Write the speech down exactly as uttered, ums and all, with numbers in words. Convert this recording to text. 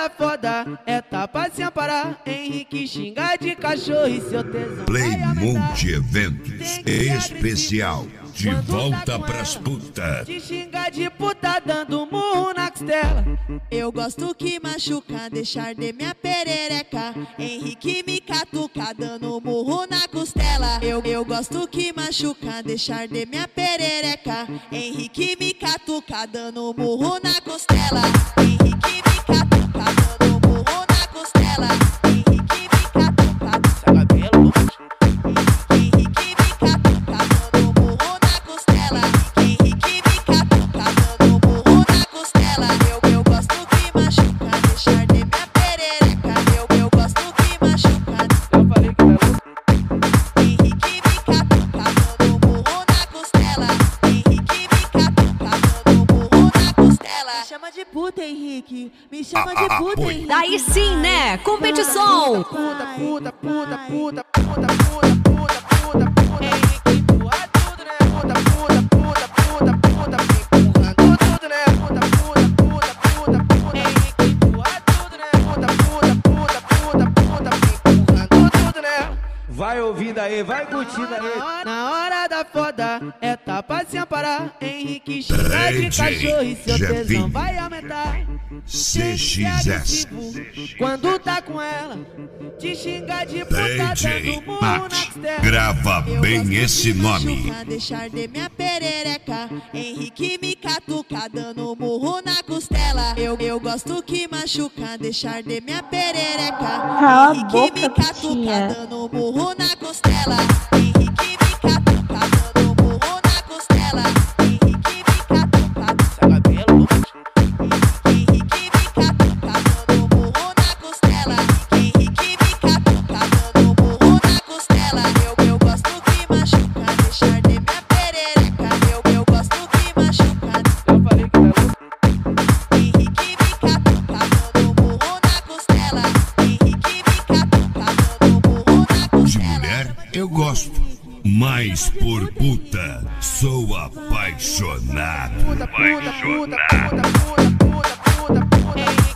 da foda é tapa sem parar. Henrique xinga de cachorro e seu tesão Play vai aumentar. Multi Eventos especial. De volta pras putas. Te xinga de puta dando murro na costela. Eu gosto que machuca, deixar de minha perereca. Henrique me catuca, dando murro na costela. Eu, eu gosto que machuca, deixar de minha perereca. Henrique me catuca, dando murro na costela. Henrique me catuca, dando murro na costela. Henrique me catuca, seu cabelo, Henrique me catuca, dando murro na costela. Henrique me catuca, dando murro na costela. Eu, eu gosto que machuca, deixar de minha perereca. Eu, eu gosto que machuca. eu falei que tá louco. Henrique me catuca, dando murro na costela. Henrique me catuca, dando murro na costela. Me chama de puta, Henrique. Me chama de puta, Henrique. Daí sim, né? Competição. Puta, puta, puta, puta, puta, puta, puta, puta, puta. Henrique empurra tudo, né? Puta, puta, puta, puta, puta. Empurrando tudo, né? Puta, puta, puta, puta, puta. Henrique empurra tudo, né? Puta, puta, puta, puta, puta. Empurrando tudo, né? Vai ouvindo aí, vai curtindo aí. Na hora da foda é tapa sem parar. Henrique xinga de D J cachorro e seu tesão Jefinho. vai aumentar. C X S. Quando tá com ela, te xinga de puta D J dando murro na Matt. costela. Grava Eu bem gosto esse que nome. machuca, deixar de minha perereca. Henrique me catuca, dando murro na costela. Eu, eu gosto que machuca, deixar de minha perereca. Cala a Henrique me boca, catuca, tia. dando murro na costela. Henrique me catuca, dando murro na costela. Henrique me catuca, Seu cabelo, Henrique me catuca, dando murro na costela. Henrique me catuca, dando murro na costela. Eu, eu gosto que machuca, deixar de minha perereca. Eu, eu gosto que machuca. eu falei que tá louco. Henrique me catuca, dando murro na costela. Henrique me catuca, dando murro na De costela. mulher eu gosto. Mas por puta sou apaixonado. Puta, puta, puta, puta, puta, puta, puta, puta.